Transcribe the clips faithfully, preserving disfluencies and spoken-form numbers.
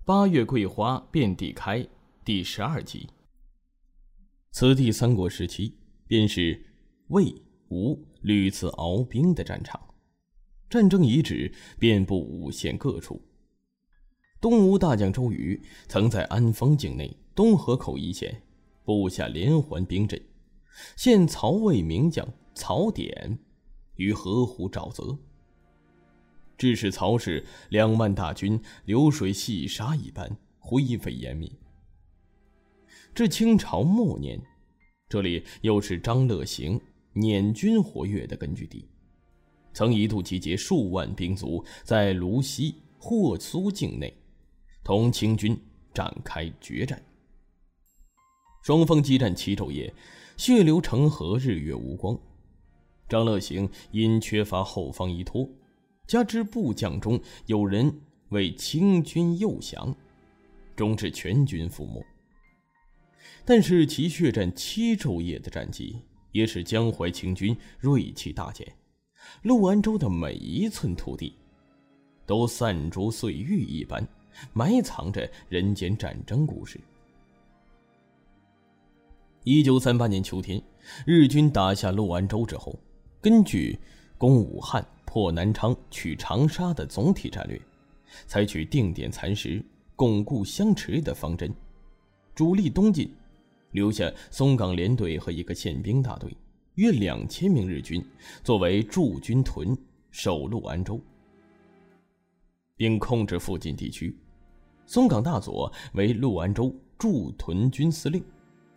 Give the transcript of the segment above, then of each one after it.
八月桂花遍地开第十二集。此地三国时期便是魏、吴屡次鏖兵的战场，战争遗址遍布五县各处。东吴大将周瑜曾在安丰境内东河口一线布下连环兵阵，现曹魏名将曹典于河湖沼泽，致使曹氏两万大军流水细沙一般灰飞烟灭。至清朝末年，这里又是张乐行捻军活跃的根据地，曾一度集结数万兵卒在泸西、霍苏境内同清军展开决战。双方激战七昼夜，血流成河，日月无光。张乐行因缺乏后方依托，加之部将中有人为清军诱降，终致全军覆没。但是其血战七昼夜的战绩，也使江淮清军锐气大减，陆安州的每一寸土地都散珠碎玉一般，埋藏着人间战争故事。一九三八年秋天，日军打下陆安州之后，根据攻武汉、破南昌、取长沙的总体战略，采取定点蚕食、巩固相持的方针，主力东进，留下松岗联队和一个宪兵大队，约两千名日军作为驻军屯守陆安州，并控制附近地区。松岗大佐为陆安州驻屯军司令。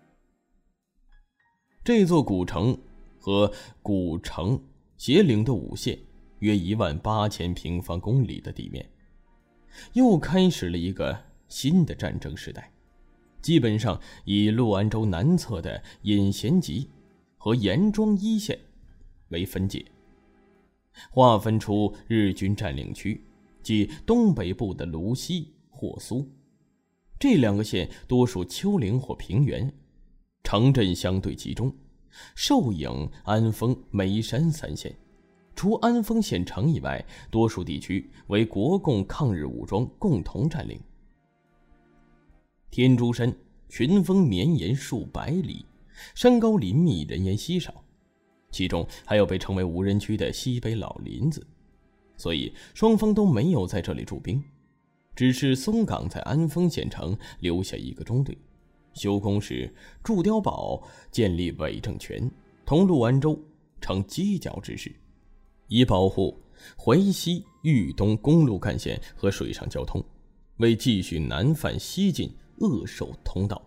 这座古城和古城协领的五县约一万八千平方公里的地面，又开始了一个新的战争时代，基本上以陆安州南侧的隐贤集和严庄一线为分界，划分出日军占领区，即东北部的泸西、霍苏。这两个县多属丘陵或平原，城镇相对集中，寿颍、安丰、眉山三县，除安丰县城以外，多数地区为国共抗日武装共同占领。天竺山群峰绵延数百里，山高林密，人烟稀少，其中还有被称为无人区的西北老林子，所以双方都没有在这里驻兵，只是松岗在安丰县城留下一个中队，修工时祝碉堡建立伪政权，同陆安州成犄角之势，以保护淮西豫东公路干线和水上交通，为继续南犯西进扼守通道。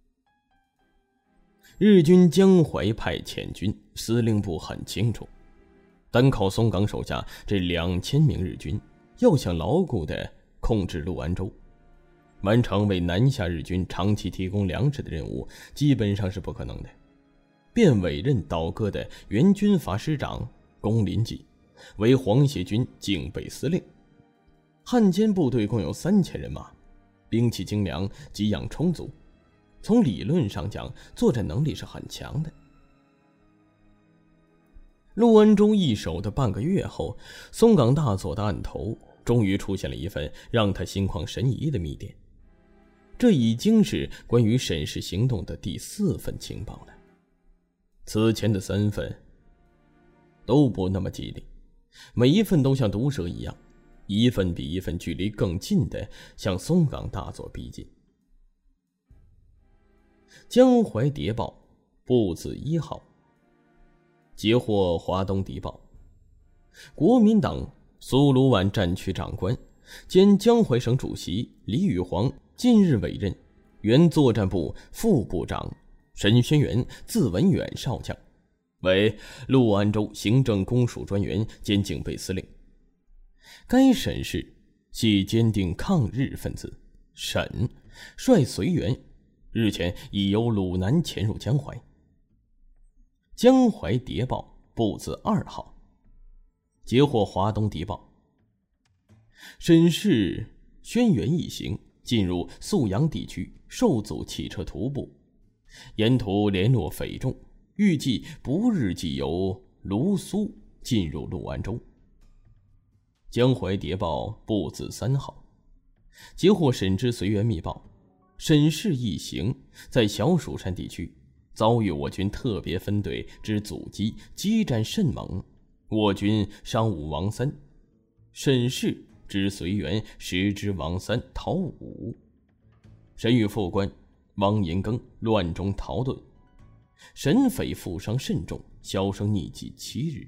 日军江淮派遣军司令部很清楚，单靠松岗手下这两千名日军，要想牢固地控制陆安州，完成为南下日军长期提供粮食的任务，基本上是不可能的。便委任倒戈的原军阀师长龚林济为皇协军警备司令。汉奸部队共有三千人马，兵器精良，给养充足，从理论上讲，作战能力是很强的。陆安州一守的半个月后，松岗大佐的案头终于出现了一份让他心旷神怡的密电。这已经是关于沈氏行动的第四份情报了。此前的三份都不那么吉利，每一份都像毒蛇一样，一份比一份距离更近的向松岗大佐逼近。江淮谍报步子一号截获华东敌报，国民党苏鲁皖战区长官兼江淮省主席李宇煌近日委任原作战部副部长沈轩辕字文远少将为陆安州行政公署专员兼警备司令。该沈氏系坚定抗日分子，沈率随员日前已由鲁南潜入江淮。江淮谍报步子二号截获华东敌报，沈氏轩辕一行进入宿阳地区，受阻汽车徒步，沿途联络匪众，预计不日即由卢苏进入陆安州。江淮谍报步子三号截获沈之随员密报，沈氏一行在小蜀山地区遭遇我军特别分队之阻击，激战甚猛，我军伤武王三，沈氏之随员十之王三逃五，沈与副官王银庚乱中逃遁，沈匪负伤甚重，销声匿迹七日。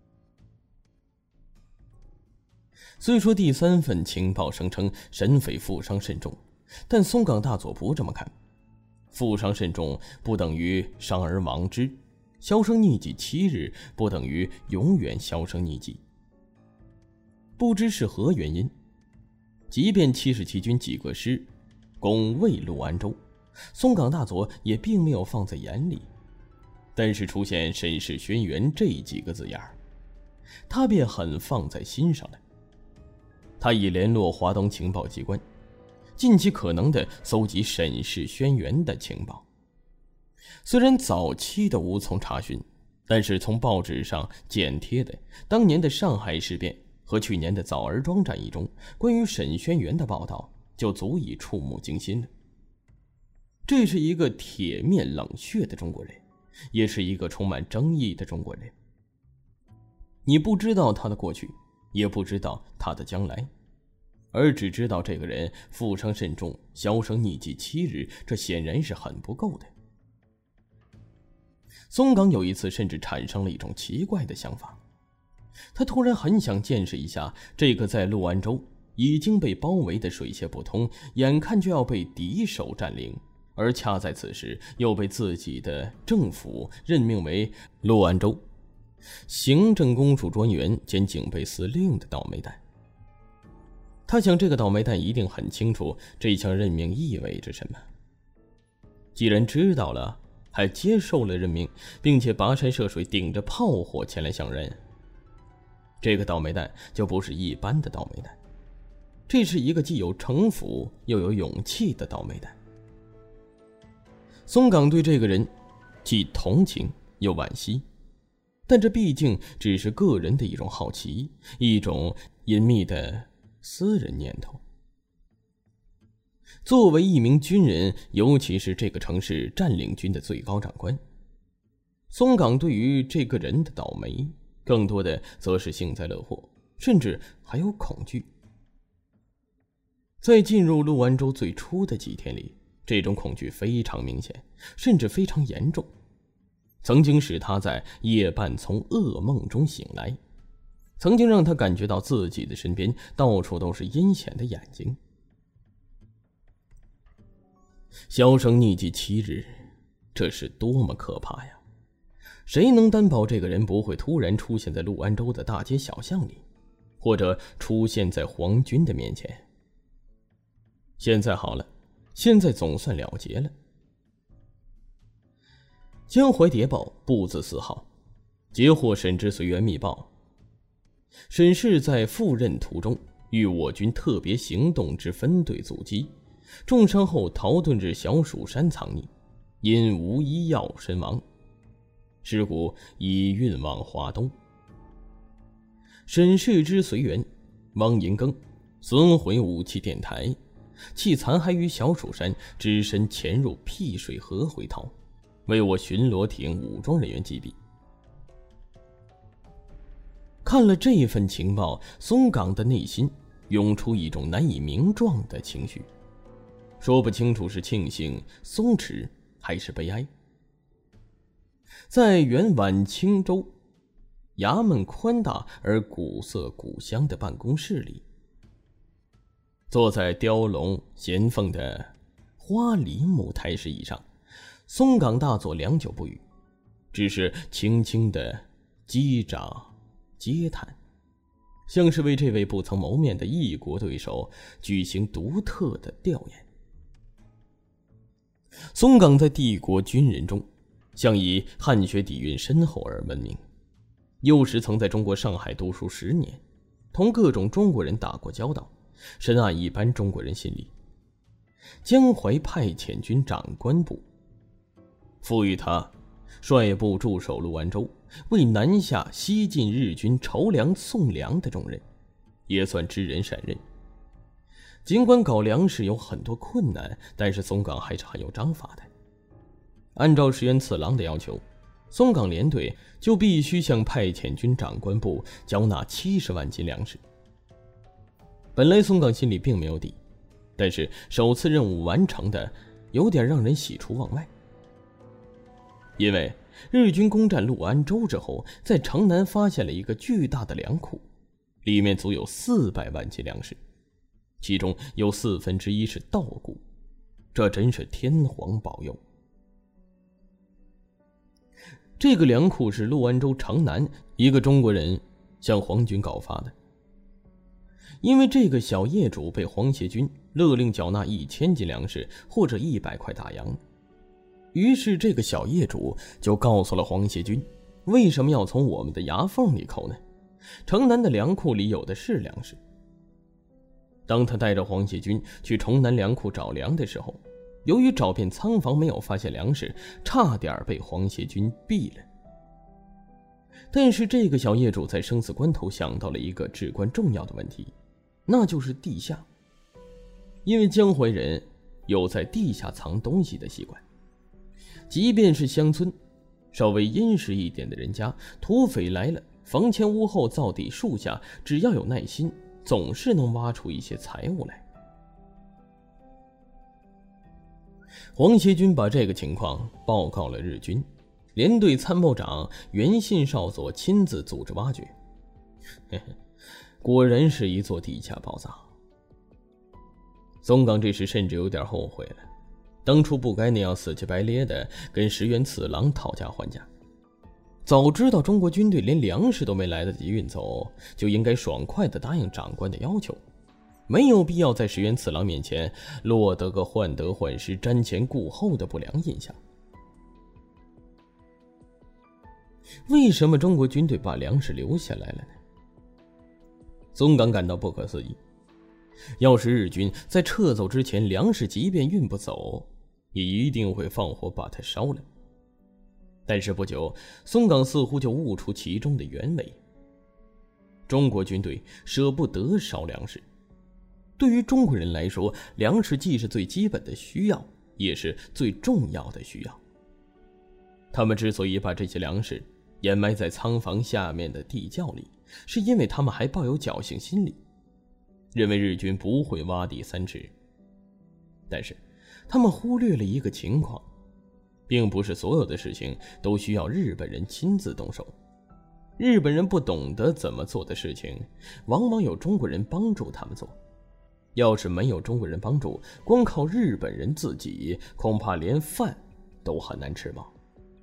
虽说第三份情报声称沈匪负伤甚重，但松冈大佐不这么看。负伤甚重不等于伤而亡之，销声匿迹七日不等于永远销声匿迹。不知是何原因，即便七十七军几个师攻卫陆安州，松冈大佐也并没有放在眼里。但是出现沈氏轩辕这几个字眼，他便很放在心上了。他已联络华东情报机关，尽其可能地搜集沈氏轩辕的情报。虽然早期的无从查询，但是从报纸上剪贴的当年的上海事变和去年的枣儿庄战役中关于沈轩辕的报道，就足以触目惊心了。这是一个铁面冷血的中国人，也是一个充满争议的中国人。你不知道他的过去，也不知道他的将来，而只知道这个人负伤甚重，销声匿迹七日，这显然是很不够的。松冈有一次甚至产生了一种奇怪的想法，他突然很想见识一下这个在陆安州已经被包围的水泄不通，眼看就要被敌手占领，而恰在此时又被自己的政府任命为陆安州行政公署专员兼警备司令的倒霉蛋。他想这个倒霉蛋一定很清楚这项任命意味着什么。既然知道了，还接受了任命，并且跋山涉水顶着炮火前来相认，这个倒霉蛋就不是一般的倒霉蛋，这是一个既有城府又有勇气的倒霉蛋。松冈对这个人既同情又惋惜，但这毕竟只是个人的一种好奇，一种隐秘的私人念头。作为一名军人，尤其是这个城市占领军的最高长官，松冈对于这个人的倒霉更多的则是幸灾乐祸，甚至还有恐惧。在进入陆安州最初的几天里，这种恐惧非常明显，甚至非常严重，曾经使他在夜半从噩梦中醒来，曾经让他感觉到自己的身边到处都是阴险的眼睛。销声匿迹七日，这是多么可怕呀！谁能担保这个人不会突然出现在陆安州的大街小巷里，或者出现在皇军的面前？现在好了，现在总算了结了。江淮谍报步字四号，截获沈之随员密报，沈氏在赴任途中遇我军特别行动之分队阻击，重伤后逃遁至小蜀山藏匿，因无医药身亡，尸骨已运往华东。沈氏之随员汪银庚损毁武器电台，弃残骸于小蜀山，只身潜入辟水河回逃，为我巡逻艇武装人员击毙。看了这份情报，松冈的内心涌出一种难以名状的情绪，说不清楚是庆幸、松弛还是悲哀。在原晚清州衙门宽大而古色古香的办公室里，坐在雕龙衔凤的花梨木台式椅上，松冈大佐良久不语，只是轻轻地击掌嗟叹，像是为这位不曾谋面的异国对手举行独特的吊唁。松冈在帝国军人中向以汉学底蕴深厚而闻名，幼时曾在中国上海读书十年，同各种中国人打过交道，深谙一般中国人心理。江淮派遣军长官部赋予他率部驻守陆安州，为南下西进日军筹粮送粮的重任，也算知人善任。 尽管搞粮食有很多困难，但是松冈还是很有章法的。按照石原次郎的要求，松冈联队就必须向派遣军长官部缴纳七十万斤粮食。本来松冈心里并没有底，但是首次任务完成的有点让人喜出望外。因为日军攻占陆安州之后，在城南发现了一个巨大的粮库，里面足有四百万斤粮食，其中有四分之一是稻谷，这真是天皇保佑。这个粮库是陆安州城南一个中国人向皇军告发的，因为这个小业主被皇协军勒令缴纳一千斤粮食或者一百块大洋，于是这个小业主就告诉了皇协军，为什么要从我们的牙缝里扣呢？城南的粮库里有的是粮食。当他带着皇协军去城南粮库找粮的时候，由于找遍仓房没有发现粮食，差点被皇协军毙了。但是这个小业主在生死关头想到了一个至关重要的问题，那就是地下。因为江淮人有在地下藏东西的习惯，即便是乡村稍微殷实一点的人家，土匪来了，房前屋后灶底树下，只要有耐心，总是能挖出一些财物来。皇协军把这个情况报告了日军，连队参谋长原信少佐亲自组织挖掘。嘿嘿，果然是一座地下宝藏。松冈这时甚至有点后悔了，当初不该那样死乞白咧的跟石原次郎讨价还价。早知道中国军队连粮食都没来得及运走，就应该爽快地答应长官的要求，没有必要在石原次郎面前落得个患得患失、瞻前顾后的不良印象。为什么中国军队把粮食留下来了呢？松冈感到不可思议。要是日军在撤走之前，粮食即便运不走，也一定会放火把它烧了。但是不久，松冈似乎就悟出其中的原委。中国军队舍不得烧粮食。对于中国人来说，粮食既是最基本的需要，也是最重要的需要。他们之所以把这些粮食掩埋在仓房下面的地窖里，是因为他们还抱有侥幸心理，认为日军不会挖地三尺。但是他们忽略了一个情况，并不是所有的事情都需要日本人亲自动手。日本人不懂得怎么做的事情，往往有中国人帮助他们做。要是没有中国人帮助，光靠日本人自己，恐怕连饭都很难吃饱。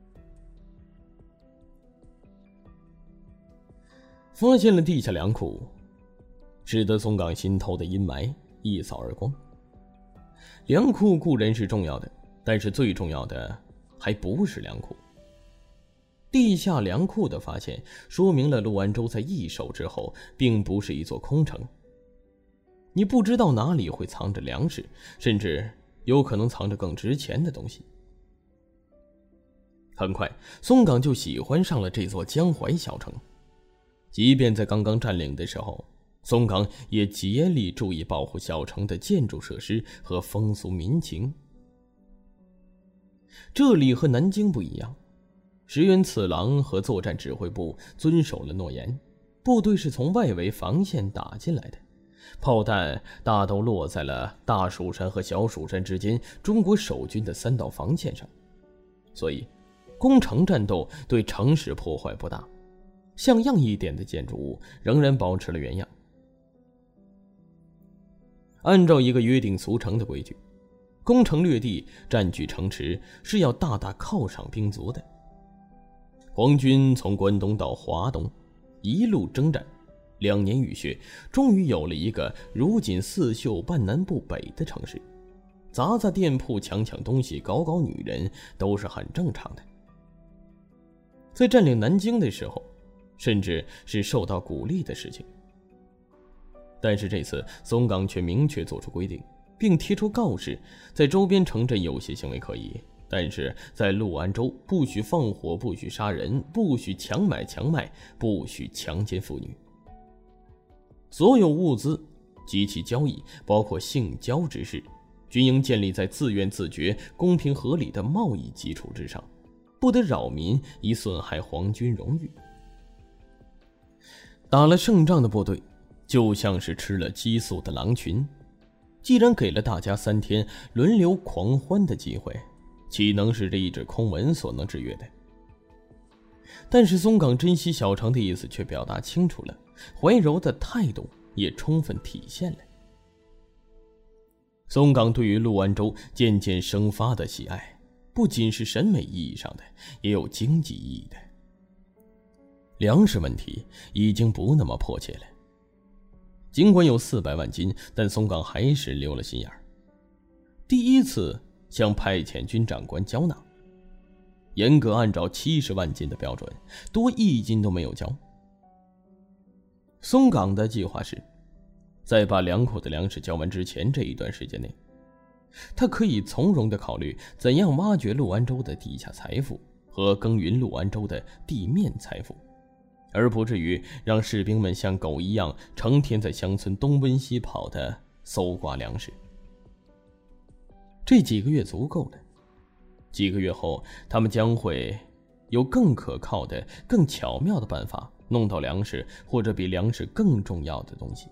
发现了地下粮库，使得松冈心头的阴霾一扫而光。粮库固然是重要的，但是最重要的还不是粮库。地下粮库的发现，说明了陆安州在易手之后并不是一座空城。你不知道哪里会藏着粮食，甚至有可能藏着更值钱的东西。很快，松冈就喜欢上了这座江淮小城。即便在刚刚占领的时候，松冈也竭力注意保护小城的建筑设施和风俗民情。这里和南京不一样，石原次郎和作战指挥部遵守了诺言，部队是从外围防线打进来的，炮弹大都落在了大蜀山和小蜀山之间中国守军的三道防线上，所以攻城战斗对城市破坏不大，像样一点的建筑物仍然保持了原样。按照一个约定俗成的规矩，攻城略地、占据城池是要大大犒赏兵卒的。皇军从关东到华东，一路征战，两年浴血，终于有了一个如锦似绣、半南不北的城市。砸砸店铺、抢抢东西、搞搞女人都是很正常的。在占领南京的时候，甚至是受到鼓励的事情。但是这次松冈却明确做出规定，并提出告示，在周边城镇有些行为可以，但是在陆安州不许放火，不许杀人，不许强买强卖，不许强奸妇女。所有物资及其交易，包括性交之事，均应建立在自愿自觉、公平合理的贸易基础之上，不得扰民以损害皇军荣誉。打了胜仗的部队就像是吃了激素的狼群，既然给了大家三天轮流狂欢的机会，岂能是这一纸空文所能制约的？但是松岗珍惜小城的意思却表达清楚了，怀柔的态度也充分体现了。松岗对于陆安州渐渐生发的喜爱，不仅是审美意义上的，也有经济意义的。粮食问题已经不那么迫切了，尽管有四百万斤，但松岗还是留了心眼儿。第一次向派遣军长官交纳，严格按照七十万斤的标准，多一斤都没有交。松岗的计划是，在把粮库的粮食交完之前这一段时间内，他可以从容地考虑怎样挖掘陆安州的地下财富和耕耘陆安州的地面财富，而不至于让士兵们像狗一样成天在乡村东奔西跑地搜刮粮食。这几个月足够了，几个月后他们将会有更可靠的、更巧妙的办法弄到粮食，或者比粮食更重要的东西。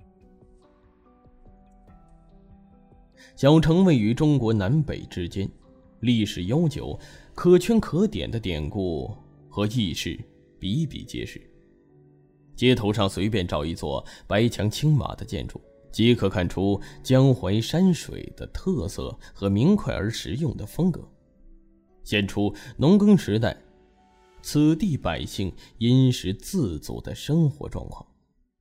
小城位于中国南北之间，历史悠久，可圈可点的典故和轶事比比皆是。街头上随便找一座白墙青瓦的建筑，即可看出江淮山水的特色和明快而实用的风格，显出农耕时代此地百姓殷实自足的生活状况。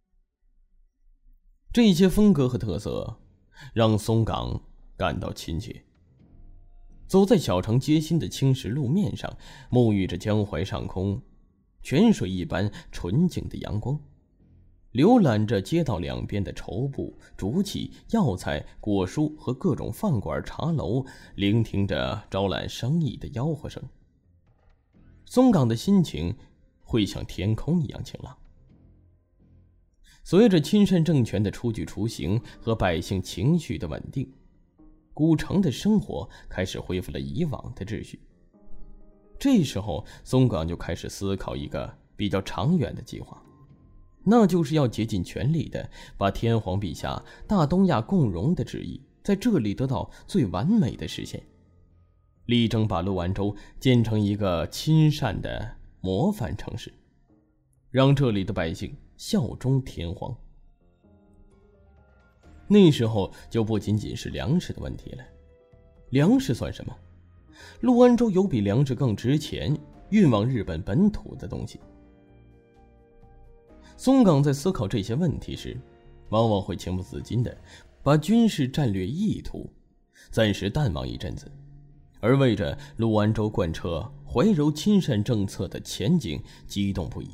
这些风格和特色让松岗感到亲切。走在小城街心的青石路面上，沐浴着江淮上空泉水一般纯净的阳光，浏览着街道两边的绸布、竹器、药材、果蔬和各种饭馆茶楼，聆听着招揽生意的吆喝声，松岗的心情会像天空一样晴朗。随着亲善政权的出具雏形和百姓情绪的稳定，古城的生活开始恢复了以往的秩序。这时候松岗就开始思考一个比较长远的计划，那就是要竭尽全力的把天皇陛下大东亚共荣的旨意在这里得到最完美的实现，力争把陆安州建成一个亲善的模范城市，让这里的百姓效忠天皇。那时候就不仅仅是粮食的问题了，粮食算什么？陆安州有比粮食更值钱、运往日本本土的东西。松岗在思考这些问题时，往往会情不自禁地把军事战略意图暂时淡忘一阵子，而为着陆安州贯彻怀柔亲善政策的前景激动不已。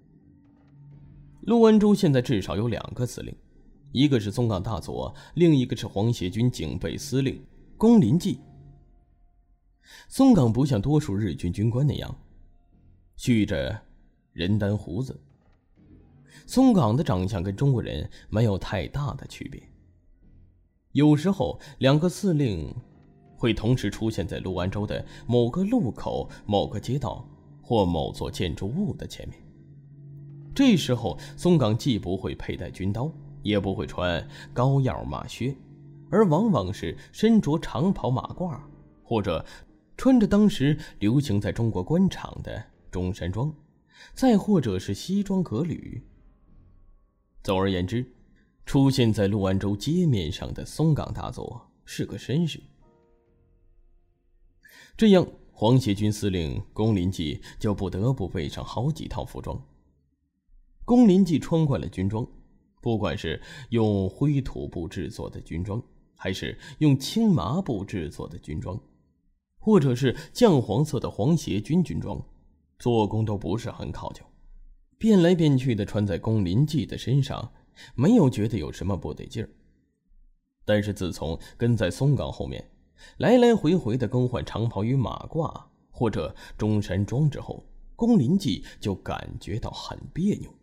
陆安州现在至少有两个司令，一个是松岗大佐，另一个是皇协军警备司令宫林纪。松岗不像多数日军军官那样蓄着人丹胡子，松岗的长相跟中国人没有太大的区别。有时候两个司令会同时出现在陆安州的某个路口、某个街道或某座建筑物的前面。这时候松岗既不会佩戴军刀，也不会穿高腰马靴，而往往是身着长袍马褂，或者穿着当时流行在中国官场的中山装，再或者是西装革履。总而言之，出现在陆安州街面上的松岗大佐是个绅士。这样皇协军司令宫林纪就不得不备上好几套服装。宫林纪穿惯了军装，不管是用灰土布制作的军装，还是用青麻布制作的军装，或者是酱黄色的皇协军军装，做工都不是很考究，变来变去的穿在宫林纪的身上，没有觉得有什么不得劲儿。但是自从跟在松岗后面来来回回的更换长袍与马褂或者中山装之后，宫林纪就感觉到很别扭。